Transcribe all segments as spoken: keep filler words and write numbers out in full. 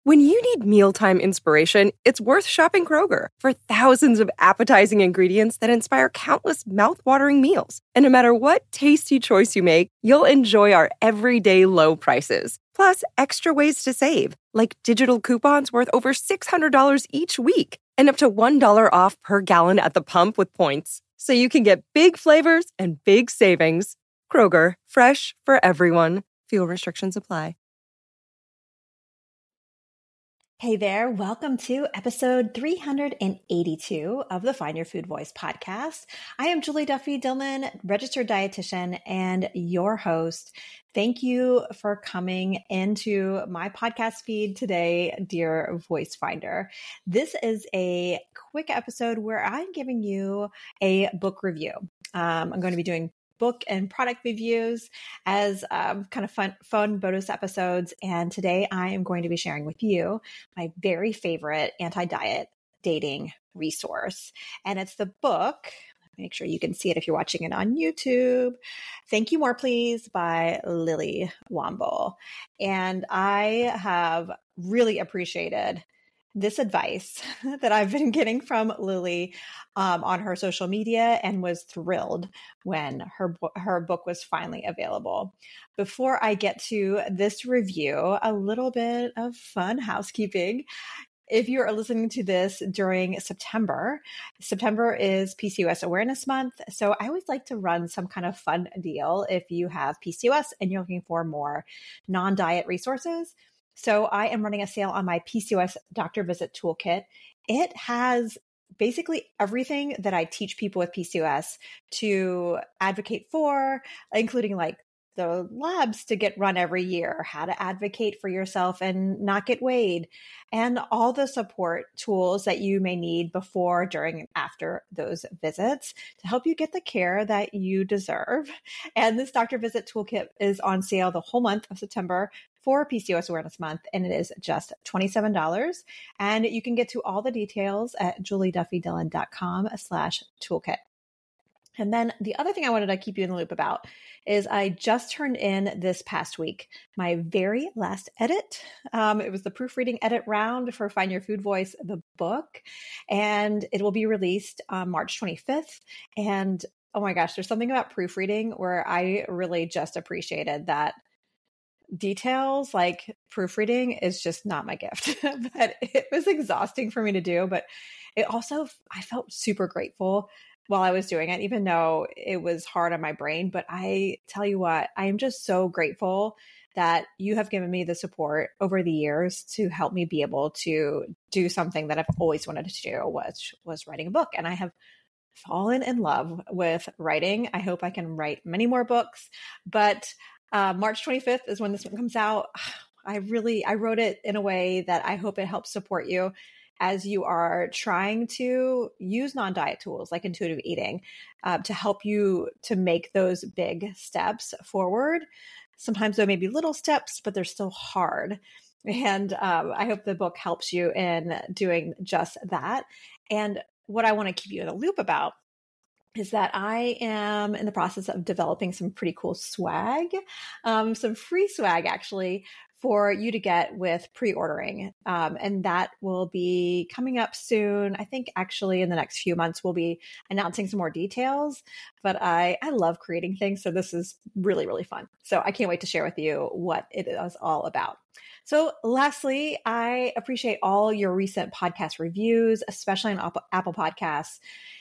When you need mealtime inspiration, it's worth shopping Kroger for thousands of appetizing ingredients that inspire countless mouthwatering meals. And no matter what tasty choice you make, you'll enjoy our everyday low prices. Plus, extra ways to save, like digital coupons worth over six hundred dollars each week and up to one dollar off per gallon at the pump with points. So you can get big flavors and big savings. Kroger, fresh for everyone. Fuel restrictions apply. Hey there, welcome to episode three hundred eighty-two of the Find Your Food Voice podcast. I am Julie Duffy Dillon, registered dietitian and your host. Thank you for coming into my podcast feed today, dear Voice Finder. This is a quick episode where I'm giving you a book review. Um, I'm going to be doing book and product reviews as um, kind of fun, fun bonus episodes. And today I am going to be sharing with you my very favorite anti-diet dating resource. And it's the book, make sure you can see it if you're watching it on YouTube, Thank You More Please by Lily Womble. And I have really appreciated this advice that I've been getting from Lily um, on her social media and was thrilled when her, her book was finally available. Before I get to this review, a little bit of fun housekeeping. If you are listening to this during September, September is P C O S Awareness Month. So I always like to run some kind of fun deal if you have P C O S and you're looking for more non-diet resources. So I am running a sale on my P C O S Doctor Visit Toolkit. It has basically everything that I teach people with P C O S to advocate for, including like the labs to get run every year, how to advocate for yourself and not get weighed, and all the support tools that you may need before, during, and after those visits to help you get the care that you deserve. And this Doctor Visit Toolkit is on sale the whole month of September for P C O S Awareness Month, and it is just twenty-seven dollars. And you can get to all the details at julieduffydillon.com slash toolkit. And then the other thing I wanted to keep you in the loop about is I just turned in this past week my very last edit. Um, it was the proofreading edit round for Find Your Food Voice, the book, and it will be released on March twenty-fifth. And oh my gosh, there's something about proofreading where I really just appreciated that details. Like proofreading is just not my gift, but it was exhausting for me to do. But it also, I felt super grateful while I was doing it, even though it was hard on my brain. But I tell you what, I am just so grateful that you have given me the support over the years to help me be able to do something that I've always wanted to do, which was writing a book. And I have fallen in love with writing. I hope I can write many more books, but uh, March twenty-fifth is when this one comes out. I really, I wrote it in a way that I hope it helps support you as you are trying to use non-diet tools like intuitive eating uh, to help you to make those big steps forward. Sometimes there may be little steps, but they're still hard. And um, I hope the book helps you in doing just that. And what I want to keep you in the loop about is that I am in the process of developing some pretty cool swag, um, some free swag actually, for you to get with pre-ordering. Um, and that will be coming up soon. I think actually in the next few months, we'll be announcing some more details, but I, I love creating things. So this is really, really fun. So I can't wait to share with you what it is all about. So lastly, I appreciate all your recent podcast reviews, especially on Apple Podcasts.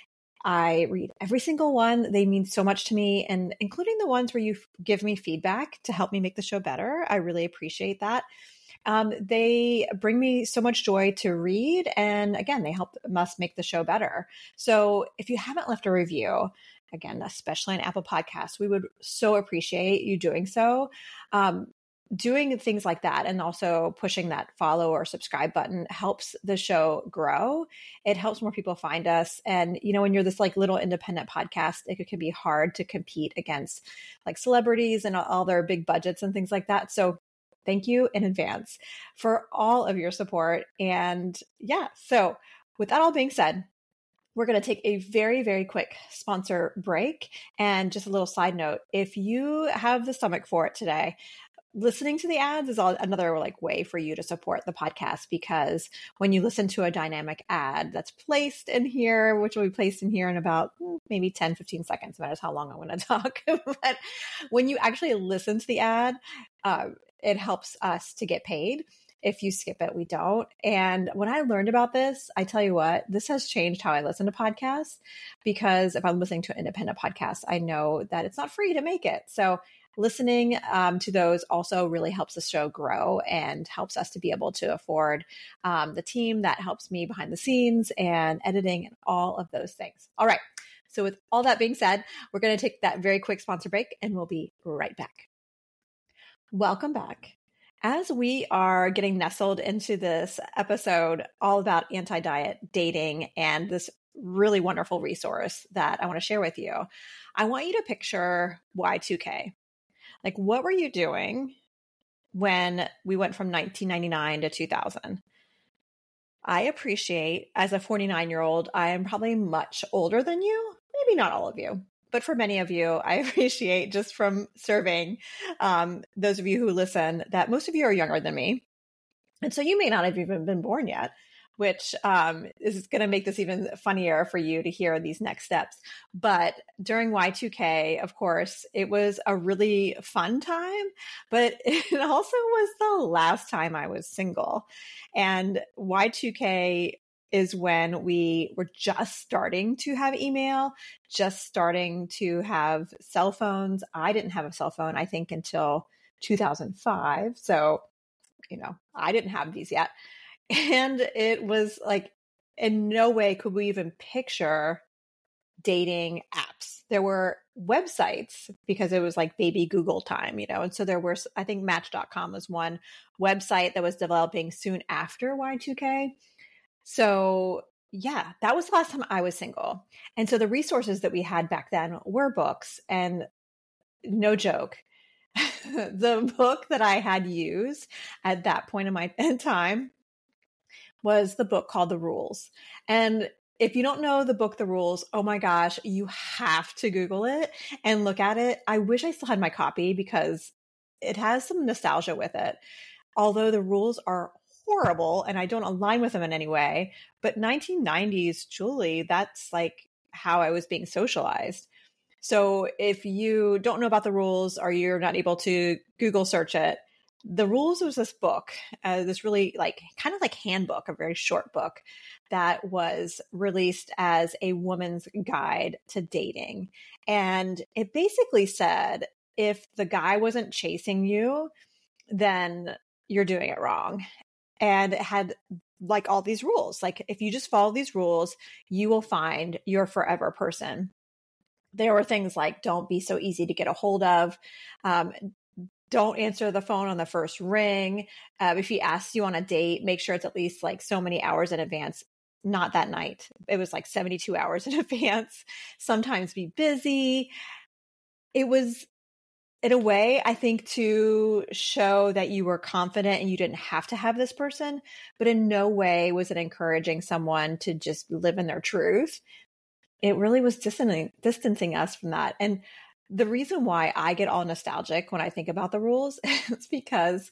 I read every single one. They mean so much to me, and including the ones where you give me feedback to help me make the show better. I really appreciate that. Um, they bring me so much joy to read. And again, they help us make the show better. So if you haven't left a review, again, especially on Apple Podcasts, we would so appreciate you doing so. Um, Doing things like that and also pushing that follow or subscribe button helps the show grow. It helps more people find us. And, you know, when you're this like little independent podcast, it can be hard to compete against like celebrities and all their big budgets and things like that. So thank you in advance for all of your support. And yeah, so with that all being said, we're going to take a very, very quick sponsor break. And just a little side note, if you have the stomach for it today, listening to the ads is all, another like way for you to support the podcast, because when you listen to a dynamic ad that's placed in here, which will be placed in here in about maybe ten, fifteen seconds, matters how long I'm going to talk. But when you actually listen to the ad, uh, it helps us to get paid. If you skip it, we don't. And when I learned about this, I tell you what, this has changed how I listen to podcasts, because if I'm listening to an independent podcast, I know that it's not free to make it. So listening um, to those also really helps the show grow and helps us to be able to afford um, the team that helps me behind the scenes and editing and all of those things. All right. So with all that being said, we're going to take that very quick sponsor break and we'll be right back. Welcome back. As we are getting nestled into this episode all about anti-diet dating and this really wonderful resource that I want to share with you, I want you to picture Y two K. Like, what were you doing when we went from nineteen ninety-nine to two thousand? I appreciate, as a forty-nine-year-old, I am probably much older than you. Maybe not all of you, but for many of you, I appreciate, just from surveying um, those of you who listen, that most of you are younger than me. And so you may not have even been born yet, which um, is going to make this even funnier for you to hear these next steps. But during Y two K, of course, it was a really fun time, but it also was the last time I was single. And Y two K is when we were just starting to have email, just starting to have cell phones. I didn't have a cell phone, I think, until two thousand five. So, you know, I didn't have these yet. And it was like, in no way could we even picture dating apps. There were websites, because it was like baby Google time, you know? And so there were, I think Match dot com was one website that was developing soon after Y two K. So yeah, that was the last time I was single. And so the resources that we had back then were books. And no joke, the book that I had used at that point in my time was the book called The Rules. And if you don't know the book, The Rules, oh my gosh, you have to Google it and look at it. I wish I still had my copy, because it has some nostalgia with it. Although the rules are horrible and I don't align with them in any way, but nineteen nineties, Julie, that's like how I was being socialized. So if you don't know about The Rules, or you're not able to Google search it, The Rules was this book, uh, this really like kind of like handbook, a very short book that was released as a woman's guide to dating. And it basically said, if the guy wasn't chasing you, then you're doing it wrong. And it had like all these rules. Like, if you just follow these rules, you will find your forever person. There were things like, don't be so easy to get a hold of. Um, Don't answer the phone on the first ring. Uh, if he asks you on a date, make sure it's at least like so many hours in advance. Not that night. It was like seventy-two hours in advance. Sometimes be busy. It was, in a way, I think, to show that you were confident and you didn't have to have this person, but in no way was it encouraging someone to just live in their truth. It really was distancing, distancing us from that. And the reason why I get all nostalgic when I think about The Rules is because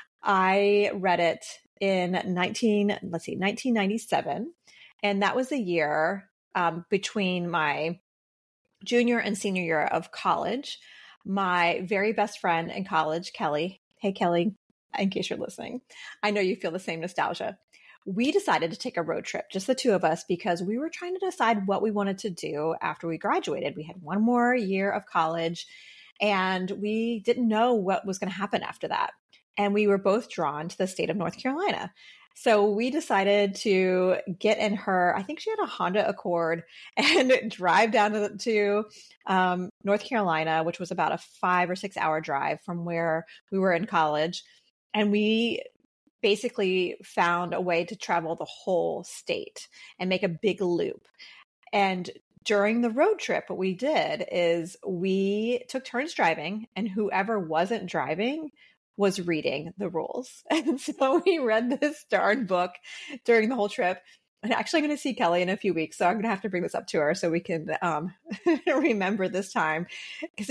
I read it in nineteen, let's see, nineteen ninety-seven. And that was the year um, between my junior and senior year of college. My very best friend in college, Kelly. Hey, Kelly, in case you're listening, I know you feel the same nostalgia. We decided to take a road trip, just the two of us, because we were trying to decide what we wanted to do after we graduated. We had one more year of college and we didn't know what was going to happen after that. And we were both drawn to the state of North Carolina. So we decided to get in her, I think she had a Honda Accord, and drive down to, to um, North Carolina, which was about a five or six hour drive from where we were in college. And we basically found a way to travel the whole state and make a big loop. And during the road trip, what we did is we took turns driving, and whoever wasn't driving was reading the rules. And so we read this darn book during the whole trip. And actually, I'm going to see Kelly in a few weeks, so I'm going to have to bring this up to her so we can um, remember this time, because it's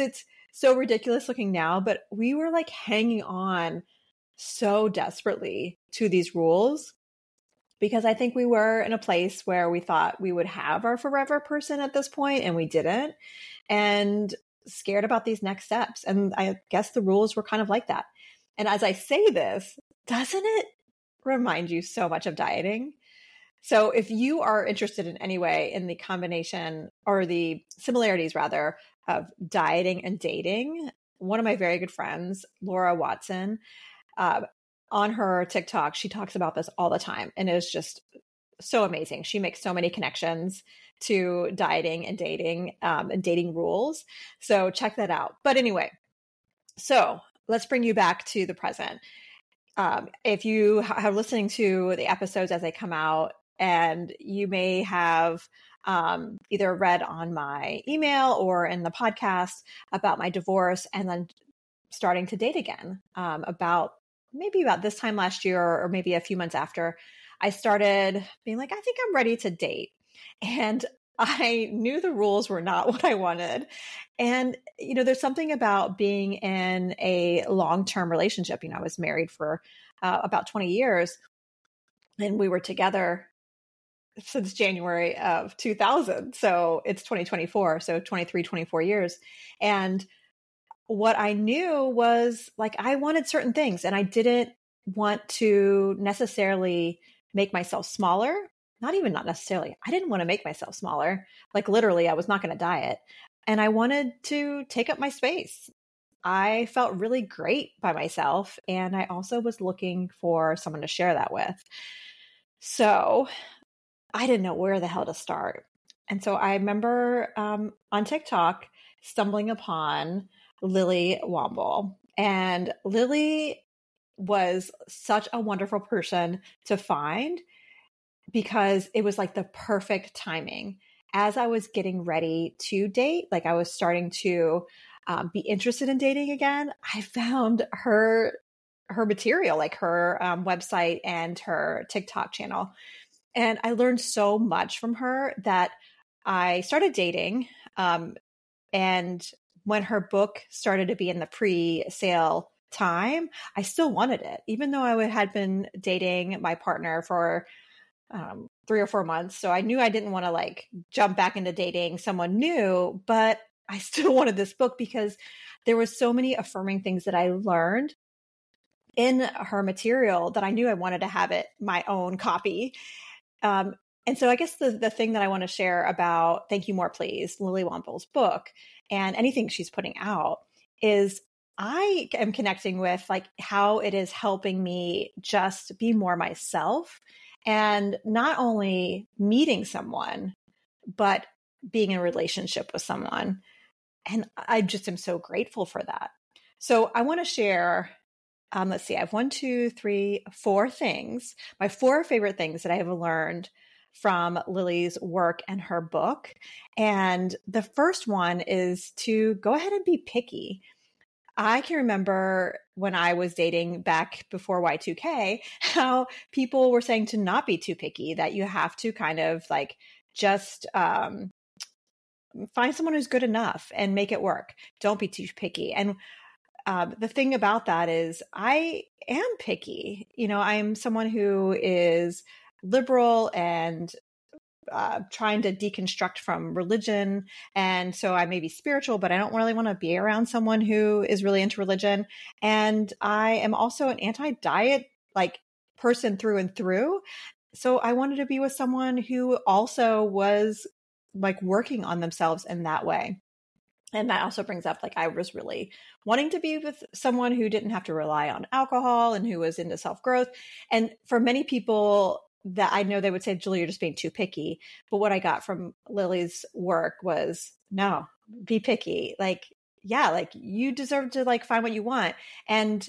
so ridiculous looking now, but we were like hanging on so desperately to these rules because I think we were in a place where we thought we would have our forever person at this point and we didn't, and scared about these next steps. And I guess the rules were kind of like that. And as I say this, doesn't it remind you so much of dieting? So if you are interested in any way in the combination or the similarities rather of dieting and dating, one of my very good friends, Laura Watson, uh, on her TikTok, she talks about this all the time. And it is just so amazing. She makes so many connections to dieting and dating um, and dating rules. So check that out. But anyway, so let's bring you back to the present. Um, if you are listening to the episodes as they come out, and you may have um, either read on my email or in the podcast about my divorce and then starting to date again, um, about maybe about this time last year or maybe a few months after, I started being like, I think I'm ready to date. And I knew the rules were not what I wanted. And, you know, there's something about being in a long-term relationship. You know, I was married for uh, about twenty years and we were together since January of two thousand. So it's twenty twenty-four. So twenty-three, twenty-four years. And what I knew was like, I wanted certain things and I didn't want to necessarily make myself smaller. Not even not necessarily. I didn't want to make myself smaller. Like literally, I was not going to diet. And I wanted to take up my space. I felt really great by myself. And I also was looking for someone to share that with. So I didn't know where the hell to start. And so I remember um, on TikTok stumbling upon Lily Womble. And Lily was such a wonderful person to find because it was like the perfect timing. As I was getting ready to date, like I was starting to um, be interested in dating again, I found her her material, like her um, website and her TikTok channel. And I learned so much from her that I started dating. Um, and when her book started to be in the pre-sale time, I still wanted it, even though I had been dating my partner for um, three or four months. So I knew I didn't want to like jump back into dating someone new, but I still wanted this book because there was so many affirming things that I learned in her material that I knew I wanted to have it my own copy. Um, and so I guess the, the thing that I want to share about Thank You More Please, Lily Womble's book, and anything she's putting out is I am connecting with like how it is helping me just be more myself and not only meeting someone, but being in a relationship with someone. And I just am so grateful for that. So I want to share, um, let's see, I have one, two, three, four things, my four favorite things that I have learned from Lily's work and her book. And the first one is to go ahead and be picky. I can remember when I was dating back before Y two K, how people were saying to not be too picky, that you have to kind of like just um, find someone who's good enough and make it work. Don't be too picky. And um, the thing about that is I am picky. You know, I'm someone who is liberal and Uh, trying to deconstruct from religion. And so I may be spiritual, but I don't really want to be around someone who is really into religion. And I am also an anti-diet like person through and through. So I wanted to be with someone who also was like working on themselves in that way. And that also brings up like I was really wanting to be with someone who didn't have to rely on alcohol and who was into self-growth. And for many people, that I know they would say, Julie, you're just being too picky. But what I got from Lily's work was, no, be picky. Like, yeah, like you deserve to like find what you want. And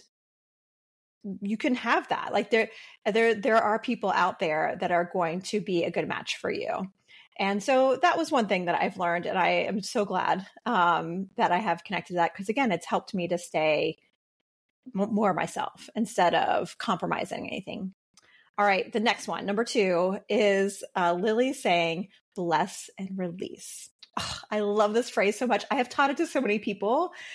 you can have that. Like there, there, there are people out there that are going to be a good match for you. And so that was one thing that I've learned. And I am so glad um, that I have connected to that. Because again, it's helped me to stay m- more myself instead of compromising anything. All right, the next one, number two, is uh, Lily saying, bless and release. Oh, I love this phrase so much. I have taught it to so many people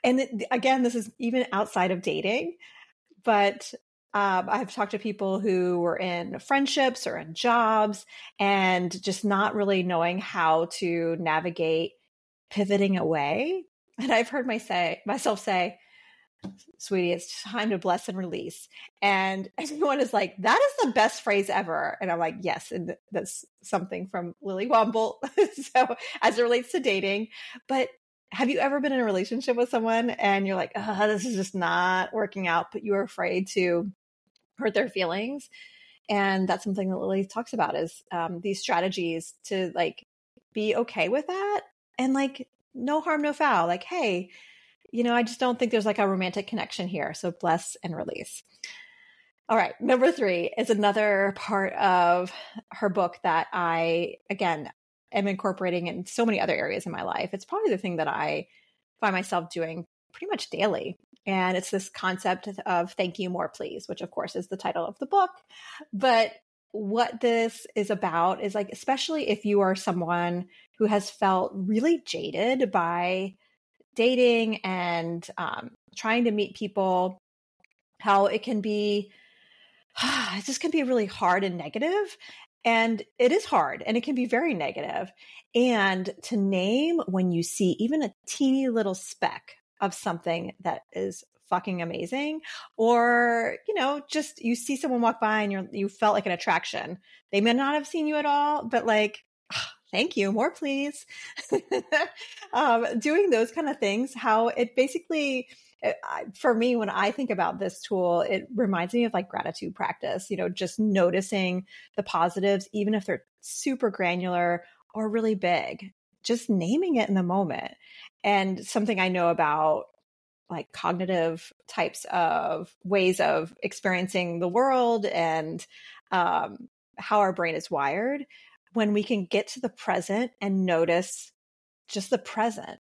and it, again, this is even outside of dating, but um, I've talked to people who were in friendships or in jobs and just not really knowing how to navigate pivoting away. And I've heard my say, myself say, sweetie, it's time to bless and release. And everyone is like, that is the best phrase ever. And I'm like, yes. And that's something from Lily Womble. So as it relates to dating, but have you ever been in a relationship with someone and you're like, oh, this is just not working out, but you're afraid to hurt their feelings? And that's something that Lily talks about is um, these strategies to like be okay with that. And like, no harm, no foul. Like, hey, you know, I just don't think there's like a romantic connection here. So bless and release. All right. Number three is another part of her book that I, again, am incorporating in so many other areas in my life. It's probably the thing that I find myself doing pretty much daily. And it's this concept of thank you, more please, which of course is the title of the book. But what this is about is like, especially if you are someone who has felt really jaded by dating and um, trying to meet people, how it can be, it just can be really hard and negative. And it is hard and it can be very negative. And to name when you see even a teeny little speck of something that is fucking amazing, or, you know, just you see someone walk by and you're, you felt like an attraction. They may not have seen you at all, but like, thank you, more please. um, doing those kind of things, how it basically, it, for me, when I think about this tool, it reminds me of like gratitude practice, you know, just noticing the positives, even if they're super granular or really big, just naming it in the moment. And something I know about like cognitive types of ways of experiencing the world and um, how our brain is wired, when we can get to the present and notice just the present,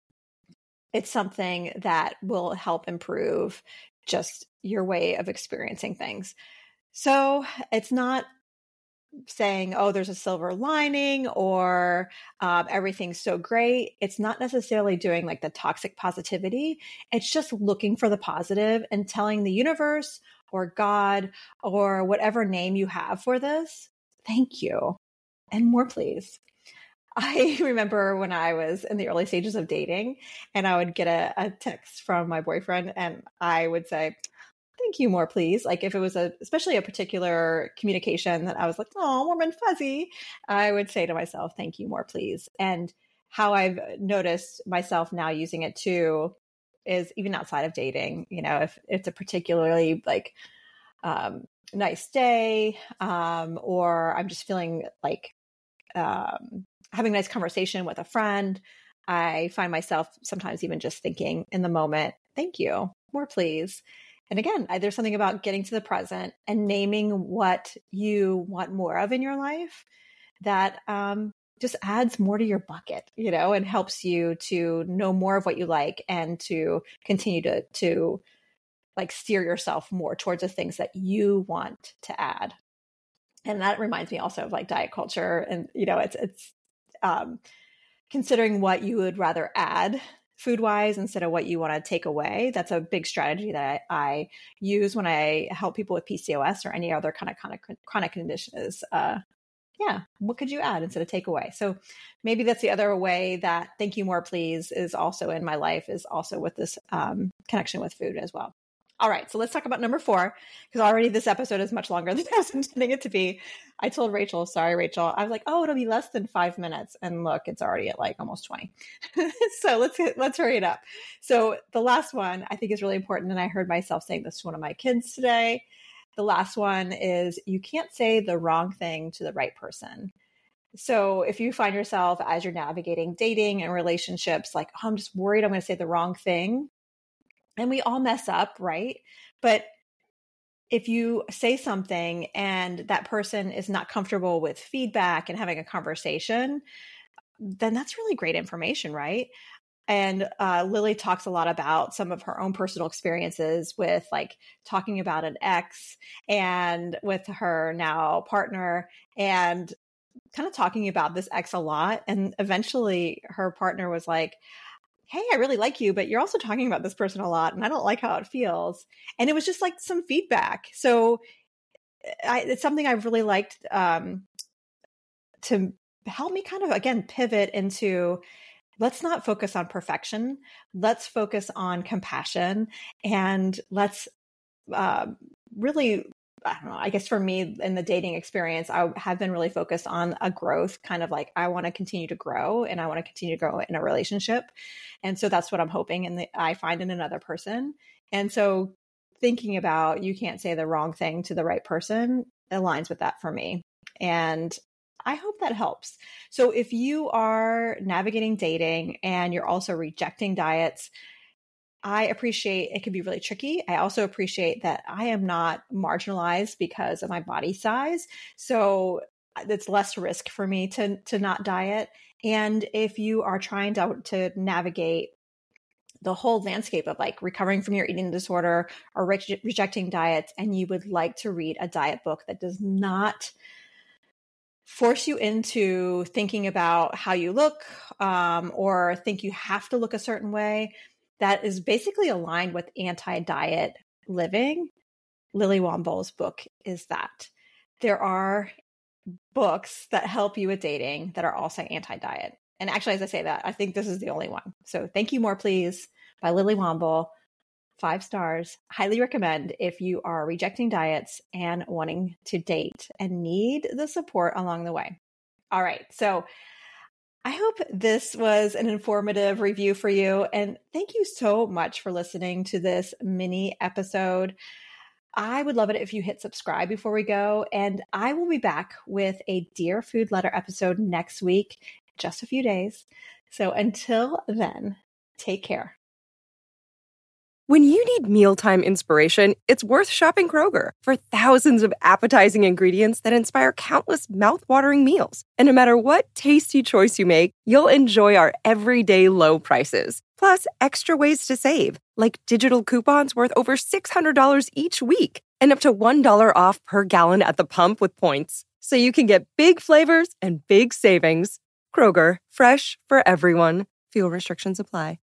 it's something that will help improve just your way of experiencing things. So it's not saying, oh, there's a silver lining or um, everything's so great. It's not necessarily doing like the toxic positivity. It's just looking for the positive and telling the universe or God or whatever name you have for this, thank you. And more please. I remember when I was in the early stages of dating and I would get a, a text from my boyfriend and I would say, thank you, more please. Like if it was a, especially a particular communication that I was like, oh, warm and fuzzy, I would say to myself, thank you, more please. And how I've noticed myself now using it too is even outside of dating, you know, if it's a particularly like um, nice day um, or I'm just feeling like um, having a nice conversation with a friend, I find myself sometimes even just thinking in the moment, thank you, more please. And again, there's something about getting to the present and naming what you want more of in your life that um, just adds more to your bucket, you know, and helps you to know more of what you like and to continue to, to like steer yourself more towards the things that you want to add. And that reminds me also of like diet culture. And, you know, it's, it's um, considering what you would rather add food wise instead of what you want to take away. That's a big strategy that I, I use when I help people with P C O S or any other kind of chronic, chronic conditions. Uh, yeah. What could you add instead of take away? So maybe that's the other way that thank you, more please is also in my life, is also with this um, connection with food as well. All right, so let's talk about number four, because already this episode is much longer than I was intending it to be. I told Rachel, sorry, Rachel, I was like, oh, it'll be less than five minutes. And look, it's already at like almost twenty. So let's let's hurry it up. So the last one I think is really important. And I heard myself saying this to one of my kids today. The last one is you can't say the wrong thing to the right person. So if you find yourself as you're navigating dating and relationships, like, oh, I'm just worried I'm going to say the wrong thing. And we all mess up, right? But if you say something and that person is not comfortable with feedback and having a conversation, then that's really great information, right? And uh, Lily talks a lot about some of her own personal experiences with like talking about an ex and with her now partner and kind of talking about this ex a lot. And eventually her partner was like, hey, I really like you, but you're also talking about this person a lot and I don't like how it feels. And it was just like some feedback. So I, it's something I've really liked um, to help me kind of, again, pivot into, let's not focus on perfection. Let's focus on compassion, and let's uh, really, I don't know, I guess for me in the dating experience, I have been really focused on a growth, kind of like I want to continue to grow and I want to continue to grow in a relationship. And so that's what I'm hoping and I find in another person. And so thinking about you can't say the wrong thing to the right person aligns with that for me. And I hope that helps. So if you are navigating dating and you're also rejecting diets, I appreciate it can be really tricky. I also appreciate that I am not marginalized because of my body size. So it's less risk for me to, to not diet. And if you are trying to, to navigate the whole landscape of like recovering from your eating disorder or re- rejecting diets, and you would like to read a diet book that does not force you into thinking about how you look um, or think you have to look a certain way, that is basically aligned with anti-diet living, Lily Wombo's book is that. There are books that help you with dating that are also anti-diet. And actually, as I say that, I think this is the only one. So Thank You More Please by Lily Wombo. Five stars. Highly recommend if you are rejecting diets and wanting to date and need the support along the way. All right. So I hope this was an informative review for you. And thank you so much for listening to this mini episode. I would love it if you hit subscribe before we go. And I will be back with a Dear Food Letter episode next week, just a few days. So until then, take care. When you need mealtime inspiration, it's worth shopping Kroger for thousands of appetizing ingredients that inspire countless mouth-watering meals. And no matter what tasty choice you make, you'll enjoy our everyday low prices. Plus, extra ways to save, like digital coupons worth over six hundred dollars each week and up to one dollar off per gallon at the pump with points. So you can get big flavors and big savings. Kroger, fresh for everyone. Fuel restrictions apply.